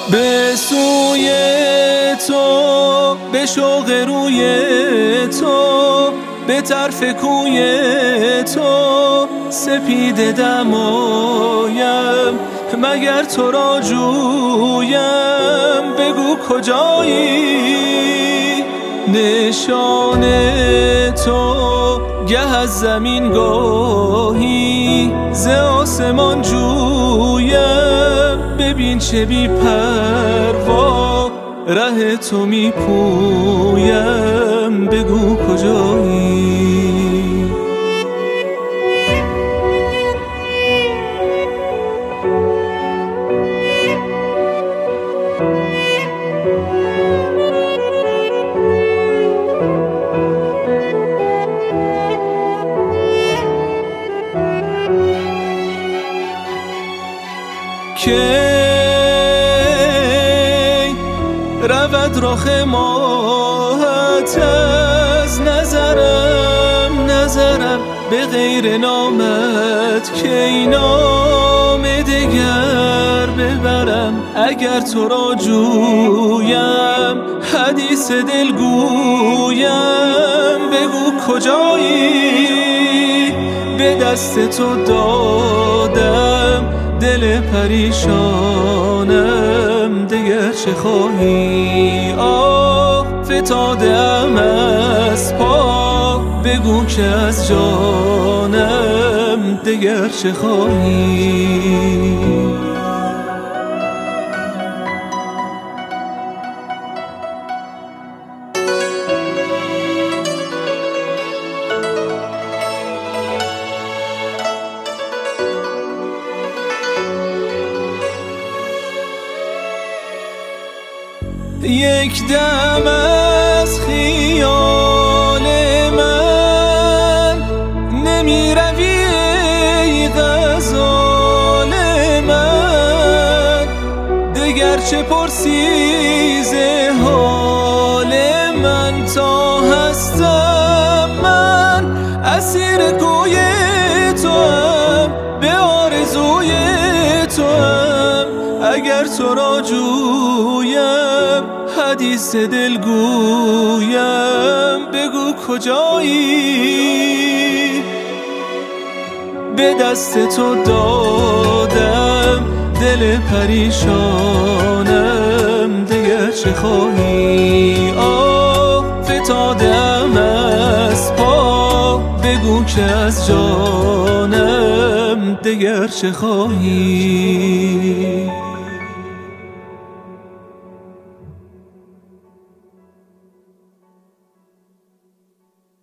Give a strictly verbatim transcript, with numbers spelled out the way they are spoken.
به سوی تو، به شوق روی تو، به طرف کوی تو سپیده دمایم، مگر تو را جویم بگو کجایی؟ نشان تو گه از زمین گاهی ز آسمان جویم، ببین چه بی پروا ره تو می پویم، بگو کجایی؟ کی رود رخ ماهت از نظرم، نظرم به غیر نامت کی نام دگر ببرم؟ اگر تو را جویم حدیث دل گویم، بگو کجایی؟ به دست تو دادم دل پریشانم، دگر چه خواهی؟ آه فتادم از پا، بگو که از جانم دگر چه خواهی؟ یک دم از خیال من نمی روی ای غزال من، دگر چه پرسی ز حال من؟ تا هستم من اسیر کوی توام، به آرزوی توام، اگر تو را جویم حدیث دل گویم، بگو کجایی؟ به دست تو دادم دل پریشانم، دگر چه خواهی؟ آه فتادم از پا، بگو که از جانم دگر چه خواهی؟